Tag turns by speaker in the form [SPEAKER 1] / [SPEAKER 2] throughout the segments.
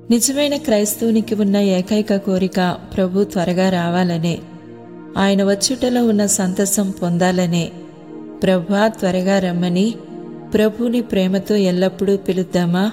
[SPEAKER 1] నిజమైన క్రైస్తవునికి ఉన్న ఏకైక కోరిక ప్రభు త్వరగా రావాలనే, ఆయన వచ్చుటలో ఉన్న సంతసం పొందాలనే. ప్రభువా త్వరగా రమ్మని ప్రభుని ప్రేమతో ఎల్లప్పుడూ పిలుద్దామా?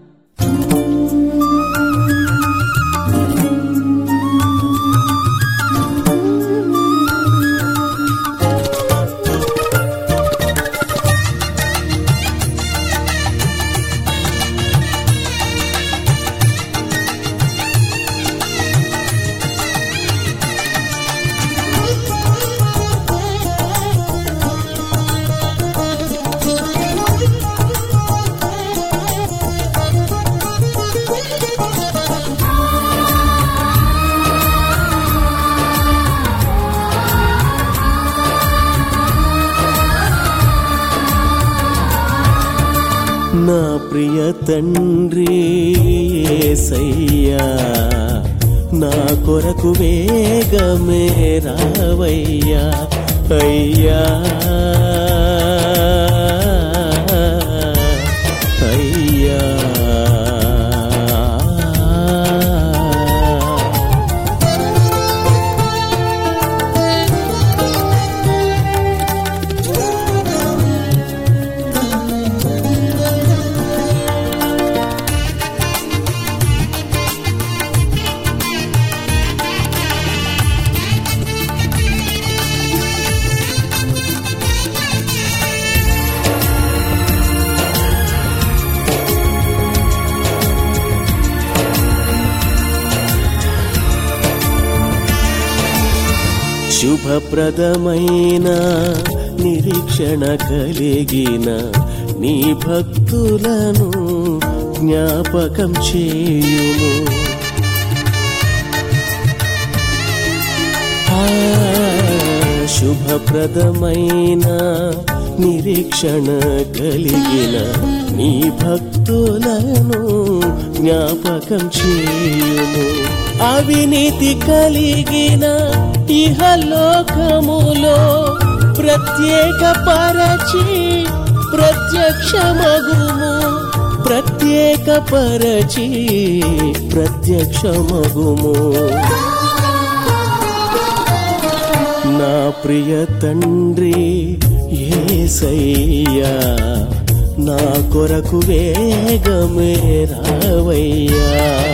[SPEAKER 2] నా ప్రియ తండ్రి యేసయ్యా, నా కొరకు వేగమే రావయ్యా అయ్యా అయ్యా. శుభప్రదమైన నిరీక్షణ కలిగిన నీ భక్తులను జ్ఞాపకం చేయుము. శుభప్రదమైన నిరీక్షణ కలిగిన నీ భక్తులను జ్ఞాపకం చేయుము. అవినీతి కలిగిన ఇహలోకములో ప్రత్యేకపరచి ప్రత్యక్షమగుము, ప్రత్యేకపరచి ప్రత్యక్షమగుము. నా ప్రియ తండ్రి యేసయ్యా, నా కొరకు వేగమే రావయ్యా.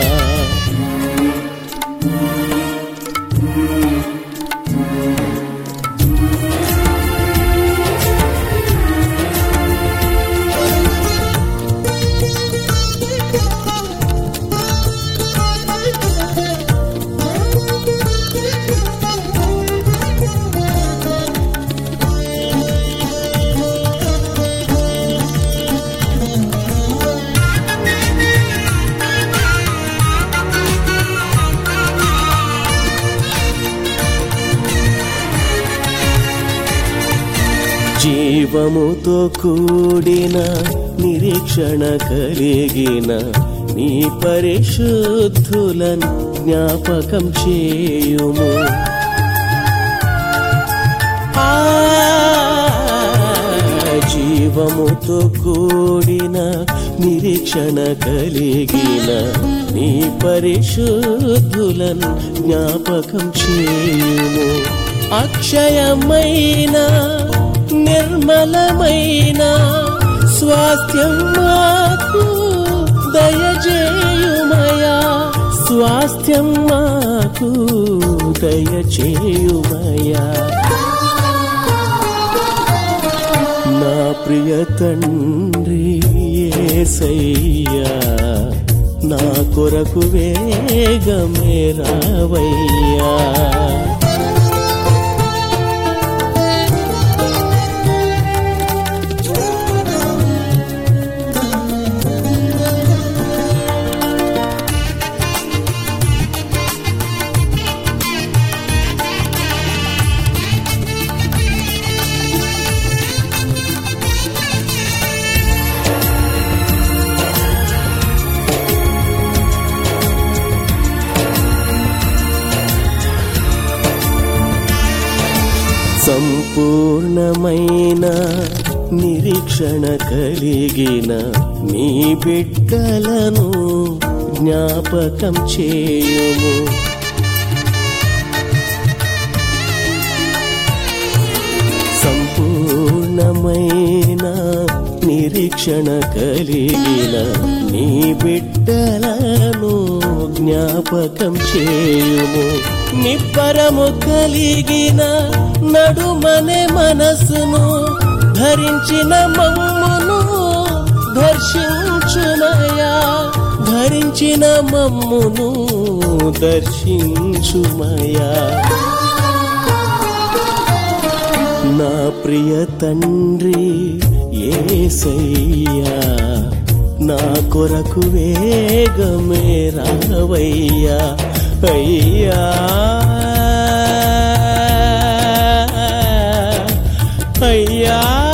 [SPEAKER 2] జీవముతో కూడిన నిరీక్షణ కలిగిన నీ పరిశుద్ధులను జ్ఞాపకం చేయుము. జీవముతో కూడిన నిరీక్షణ కలిగిన నీ పరిశుద్ధులను జ్ఞాపకం చేయుము. అక్షయమైన నిర్మలమైన స్వాస్థ్యం మాకు దయచేయుమయా, స్వాస్థ్యం మాకు దయచేయుమయా. నా ప్రియ తండ్రి యేసయ్యా, నా కొరకు వేగమే రావయ్యా. సంపూర్ణమైన నిరీక్షణ కలిగిన నీ బిడ్డలను జ్ఞాపకం చేయుము. సంపూర్ణమైన నిరీక్షణ కలిగిన నీ బిడ్డలను జ్ఞాపకం చేయుము. నిబ్బరము కలిగిన నడుమనే మనసును ధరించిన మమ్మును దర్శించుమయా, ధరించిన మమ్మును దర్శించుమయా. నా ప్రియ తండ్రి యేసయ్యా, నా కొరకు వేగమే రావయ్యా. అయ్యా అయ్యా